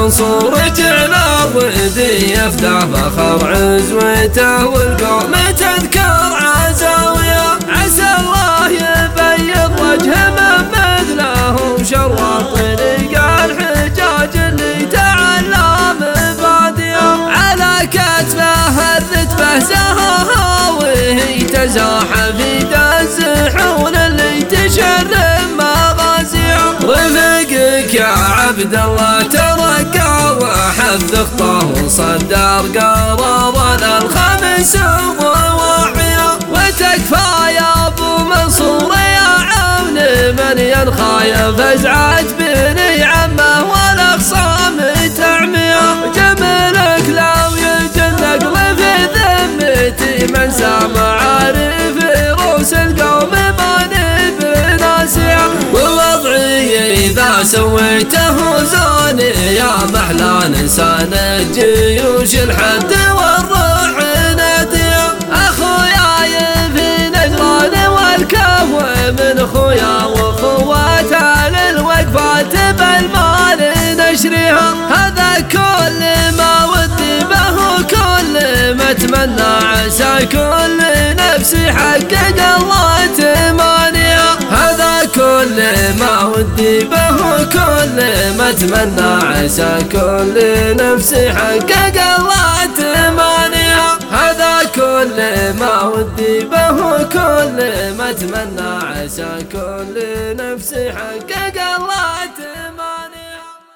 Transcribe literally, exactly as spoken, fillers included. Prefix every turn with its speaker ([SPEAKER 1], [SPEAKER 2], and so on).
[SPEAKER 1] منصور على ضدي يفتح فخر عزوته والقوم تذكر عزاويه. عسى الله يبيض وجه من مثله شرط طريق الحجاج اللي تعلم باديه. على كتفه الرتبه زهاها وهي تزاح في دز حول اللي تشرم مغازيه. رفقك يا عبد الله ترقى وحث خطاه وصدر قرار الخمس ضواحيه. وتكفى يا ابو منصور يا عون من ينخايا فزعت بني عمه والاخصام تعميه. جملك لو يجن قلب ذمتي من سامع عارف روس القوم ما نبي ناسيه. ووضعي إذا سويته زوني يا محلى انسان الجيوش الحد والروح ناديه. اخويا في نجران والكهو من اخويا واخواته للوقفات بالمال نشريها. هذا كل ما ودي به كل ما اتمنى عسى كل نفسي حقق الله تمانيها. هذا كل ما ودي به كل ما اتمنى عسى كل نفسي حقق الله تمانيها. هذا كل ما ودي به كل ما اتمنى عسى كل نفسي حقق الله تمانيها.